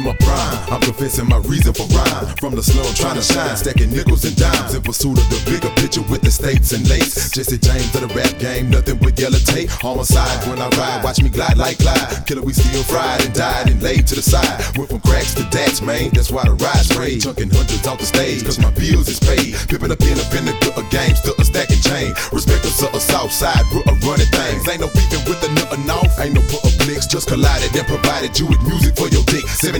my prime, I'm confessing my reason for rhyme. From the slum trying to shine, stacking nickels and dimes in pursuit of the bigger picture with the states and lace. Jesse James of the rap game, nothing but yellow tape. On my side when I ride, watch me glide like Clyde. Killer, we still fried and died and laid to the side. Went from cracks to dax, man, that's why the ride's sprayed. Chunking hundreds off the stage, cause my bills is paid. Pippin' up in the good game, still a stacking chain. Respect us to a south side, running things. Ain't no beefing with the nothing off, ain't no put up licks, just collided and provided you with music for your dick.